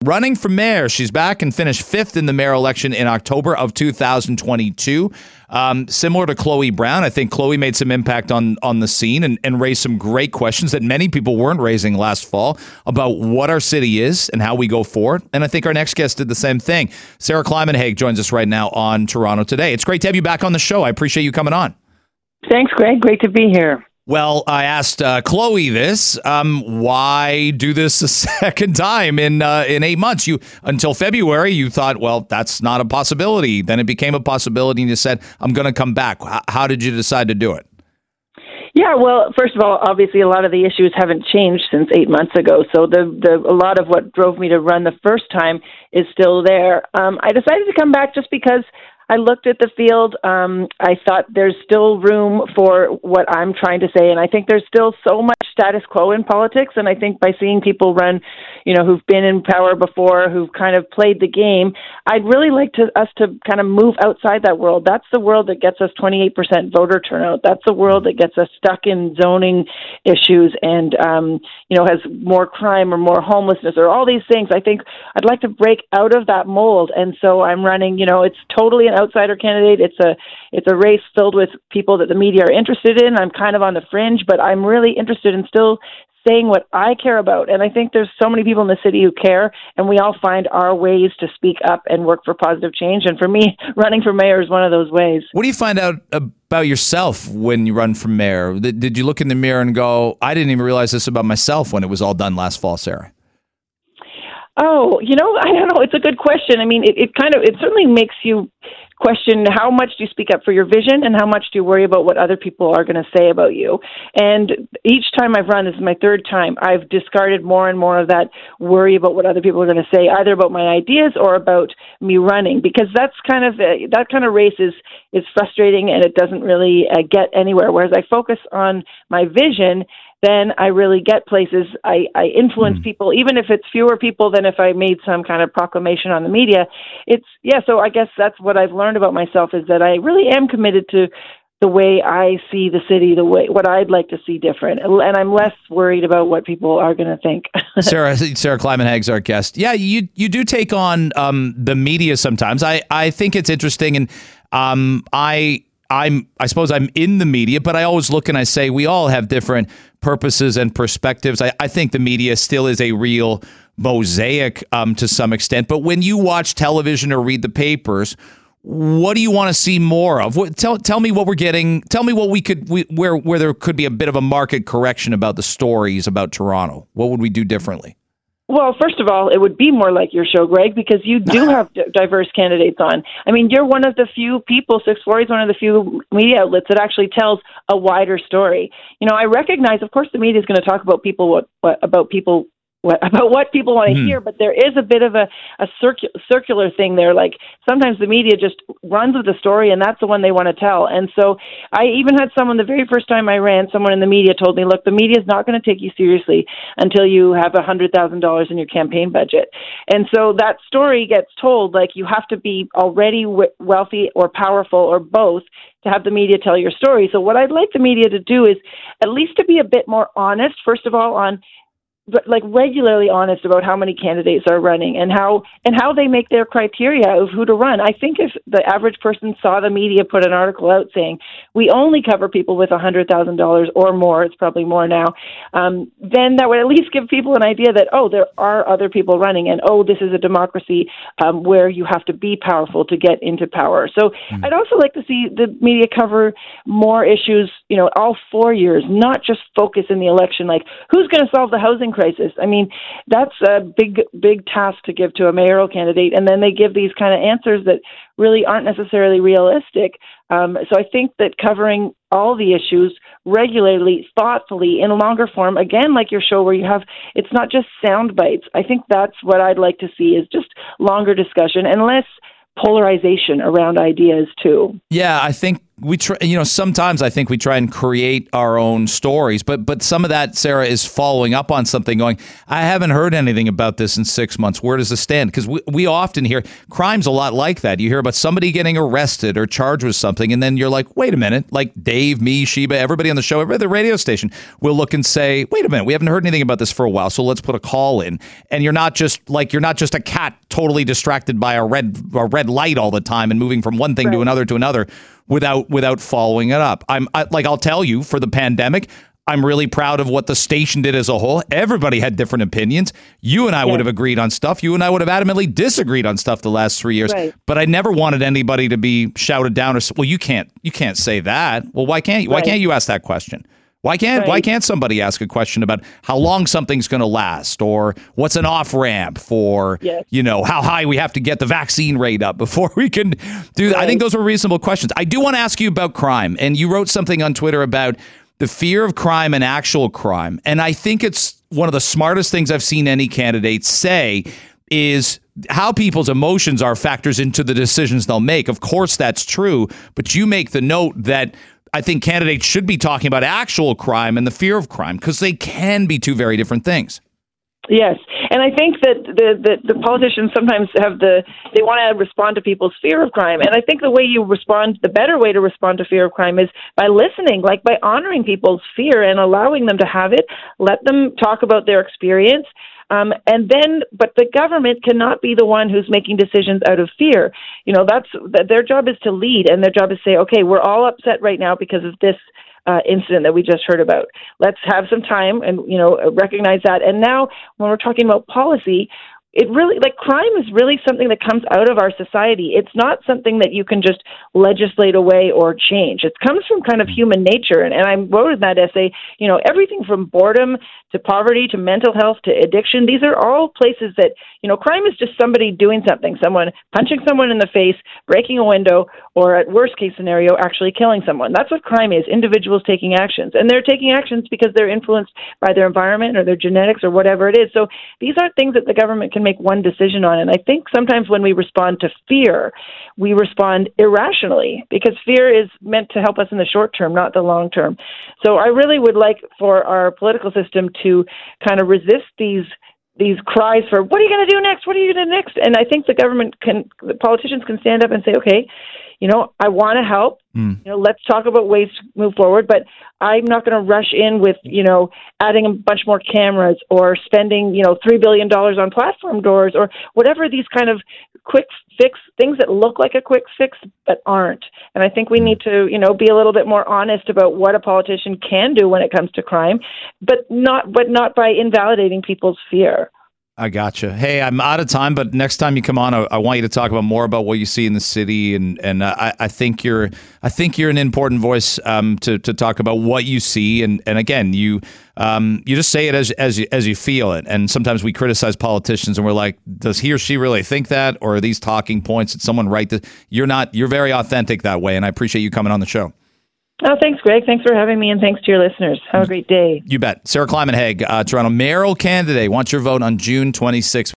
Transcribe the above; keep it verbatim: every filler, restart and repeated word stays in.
running for mayor. She's back and finished fifth in the mayor election in October of two thousand twenty-two. Um, similar to Chloe Brown, I think Chloe made some impact on, on the scene and, and raised some great questions that many people weren't raising last fall about what our city is and how we go forward. And I think our next guest did the same thing. Sarah Climenhaga joins us right now on Toronto Today. It's great to have you back on the show. I appreciate you coming on. Thanks, Greg. Great to be here. Well, I asked uh, Chloe this. Um, why do this a second time in uh, in eight months? You until February, you thought, well, that's not a possibility. Then it became a possibility, and you said, I'm going to come back. H- how did you decide to do it? Yeah, well, first of all, obviously, a lot of the issues haven't changed since eight months ago. So the, the a lot of what drove me to run the first time is still there. Um, I decided to come back just because I looked at the field. Um, I thought there's still room for what I'm trying to say, and I think there's still so much status quo in politics. And I think by seeing people run, you know, who've been in power before, who've kind of played the game, I'd really like to us to kind of move outside that world. That's the world that gets us twenty-eight percent voter turnout. That's the world that gets us stuck in zoning issues and, um, you know, has more crime or more homelessness or all these things. I think I'd like to break out of that mold, and so I'm running. You know, it's totally an outsider candidate. It's a it's a race filled with people that the media are interested in. I'm kind of on the fringe, but I'm really interested in still saying what I care about. And I think there's so many people in the city who care, and we all find our ways to speak up and work for positive change. And for me, running for mayor is one of those ways. What do you find out about yourself when you run for mayor? Did you look in the mirror and go, I didn't even realize this about myself when it was all done last fall, Sarah? Oh, you know, I don't know. It's a good question. I mean, it, it kind of, it certainly makes you question how much do you speak up for your vision and how much do you worry about what other people are going to say about you. And each time I've run, this is my third time, I've discarded more and more of that worry about what other people are going to say, either about my ideas or about me running, because that's kind of, uh, that kind of race is, is frustrating and it doesn't really uh, get anywhere. Whereas I focus on my vision, then I really get places. I, I influence mm. people, even if it's fewer people than if I made some kind of proclamation on the media. It's, yeah, so I guess that's what I've learned about myself is that I really am committed to the way I see the city, the way, what I'd like to see different. And I'm less worried about what people are going to think. Sarah, Sarah Climenhaga is our guest. Yeah, you, you do take on um, the media sometimes. I, I think it's interesting. And um, I, I'm, I suppose I'm in the media, but I always look and I say we all have different purposes and perspectives. I, I think the media still is a real mosaic um, to some extent. But when you watch television or read the papers, what do you want to see more of? What, tell tell me what we're getting. Tell me what we could we, where where there could be a bit of a market correction about the stories about Toronto. What would we do differently? Well, first of all, it would be more like your show, Greg, because you do have d- diverse candidates on. I mean, you're one of the few people, six forty is one of the few media outlets that actually tells a wider story. You know, I recognize, of course, the media is going to talk about people, what, what about people, what, about what people want to mm-hmm. hear, but there is a bit of a, a circu- circular thing there. Like sometimes the media just runs with the story and that's the one they want to tell. And so I even had someone the very first time I ran, someone in the media told me, look, the media is not going to take you seriously until you have one hundred thousand dollars in your campaign budget. And so that story gets told like you have to be already w- wealthy or powerful or both to have the media tell your story. So what I'd like the media to do is at least to be a bit more honest, first of all, on but like regularly honest about how many candidates are running and how and how they make their criteria of who to run. I think if the average person saw the media put an article out saying we only cover people with one hundred thousand dollars or more, it's probably more now, um, then that would at least give people an idea that, oh, there are other people running and, oh, this is a democracy um, where you have to be powerful to get into power. So mm. I'd also like to see the media cover more issues, you know, all four years, not just focus in the election, like who's going to solve the housing crisis. I mean, that's a big, big task to give to a mayoral candidate. And then they give these kind of answers that really aren't necessarily realistic. Um, so I think that covering all the issues regularly, thoughtfully, in a longer form, again, like your show where you have, it's not just sound bites. I think that's what I'd like to see is just longer discussion and less polarization around ideas too. Yeah, I think we try, you know, sometimes I think we try and create our own stories, but but some of that, Sarah, is following up on something going, I haven't heard anything about this in six months. Where does this stand? Because we, we often hear crime's a lot like that. You hear about somebody getting arrested or charged with something, and then you're like, wait a minute, like Dave, me, Sheba, everybody on the show, everybody at the radio station will look and say, wait a minute, we haven't heard anything about this for a while, so let's put a call in. And you're not just like, you're not just a cat totally distracted by a red a red light all the time and moving from one thing right. to another to another without without following it up. I'm I, like I'll tell you, for the pandemic, I'm really proud of what the station did as a whole. Everybody had different opinions. You and I yeah. would have agreed on stuff. You and I would have adamantly disagreed on stuff the last three years. Right. But I never wanted anybody to be shouted down or well, you can't you can't say that. Well, why can't you? Why right. can't you ask that question? Why can't right. why can't somebody ask a question about how long something's going to last, or what's an off ramp for, yes. you know, how high we have to get the vaccine rate up before we can do that? Right. I think those are reasonable questions. I do want to ask you about crime, and you wrote something on Twitter about the fear of crime and actual crime, and I think it's one of the smartest things I've seen any candidate say is how people's emotions are factors into the decisions they'll make. Of course, that's true, but you make the note that I think candidates should be talking about actual crime and the fear of crime, because they can be two very different things. Yes, and I think that the, the, the politicians sometimes have the, they want to respond to people's fear of crime. And I think the way you respond, the better way to respond to fear of crime is by listening, like by honoring people's fear and allowing them to have it, let them talk about their experience. Um, and then, but the government cannot be the one who's making decisions out of fear. You know, that's that their job is to lead, and their job is to say, okay, we're all upset right now because of this uh, incident that we just heard about. Let's have some time and, you know, recognize that. And now when we're talking about policy, it really, like, crime is really something that comes out of our society. It's not something that you can just legislate away or change. It comes from kind of human nature. And, and I wrote in that essay, you know, everything from boredom to poverty to mental health to addiction. These are all places that, you know, crime is just somebody doing something, someone punching someone in the face, breaking a window, or at worst case scenario, actually killing someone. That's what crime is, individuals taking actions. And they're taking actions because they're influenced by their environment or their genetics or whatever it is. So these aren't things that the government can make one decision on. And I think sometimes when we respond to fear, we respond irrationally, because fear is meant to help us in the short term, not the long term. So I really would like for our political system to kind of resist these these cries for, what are you going to do next? What are you going to do next? And I think the government can, the politicians can stand up and say, okay, you know, I want to help. Mm. You know, let's talk about ways to move forward, but I'm not going to rush in with, you know, adding a bunch more cameras or spending, you know, three billion dollars on platform doors or whatever, these kind of quick fix things that look like a quick fix but aren't. And I think we need to, you know, be a little bit more honest about what a politician can do when it comes to crime, but not, but not by invalidating people's fear. I gotcha. Hey, I'm out of time, but next time you come on, I, I want you to talk about more about what you see in the city, and and uh, I, I think you're I think you're an important voice um, to to talk about what you see, and and again, you um, you just say it as as you, as you feel it, and sometimes we criticize politicians, and we're like, does he or she really think that, or are these talking points? Did someone write this? You're not. You're very authentic that way, and I appreciate you coming on the show. Oh, thanks, Greg. Thanks for having me, and thanks to your listeners. Have a great day. You bet. Sarah Clymen-Haig, uh, Toronto mayoral candidate. Want your vote on June twenty-sixth.